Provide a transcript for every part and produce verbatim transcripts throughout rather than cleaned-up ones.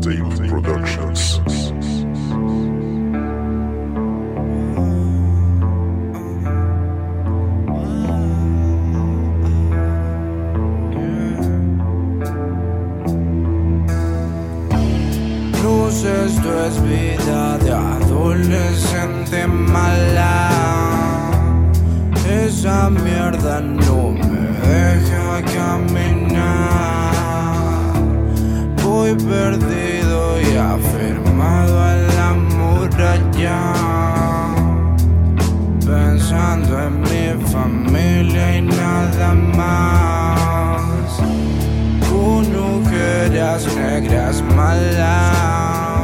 Daily Productions. Esto es vida de adolescente mala. Esa mierda no me deja caminar. Voy perdido y afirmado a la muralla, pensando en mi familia y nada más. Con ojeras negras malas,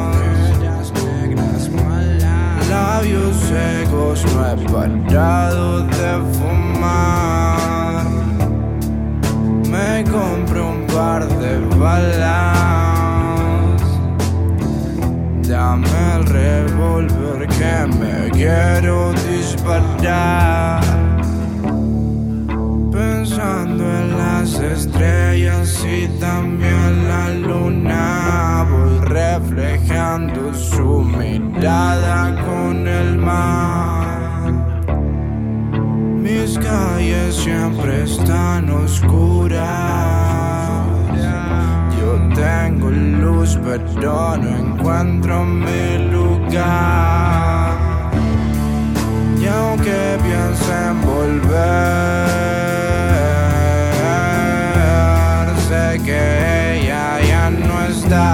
labios secos, no he parado de fumar. Me compro un par de balas. Dame el revólver que me quiero disparar. Pensando en las estrellas y también la luna, voy reflejando su mirada con el mar. Mis calles siempre están oscuras. Yo tengo luz pero no encuentro mi lugar. Y aunque piense en volver, sé que ella ya no está.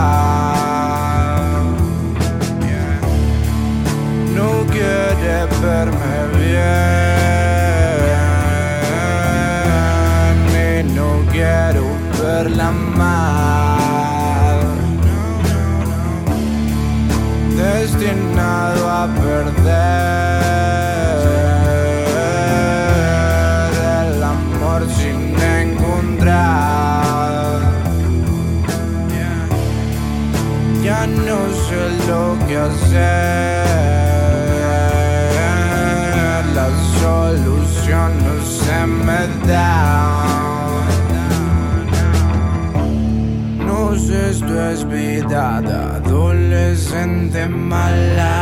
Yeah. No quiere verme bien y no quiero verla mal. Destinado a perder el amor sin encontrar. Ya no sé lo que hacer, la solución no se me da. No sé, esto es vida de adolescente mala.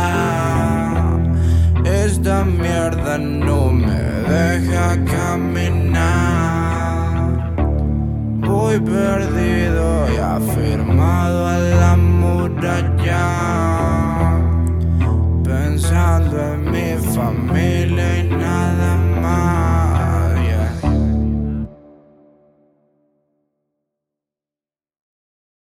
Esta mierda no me deja caminar. Voy perdido y afirmado a la muralla, pensando en mi familia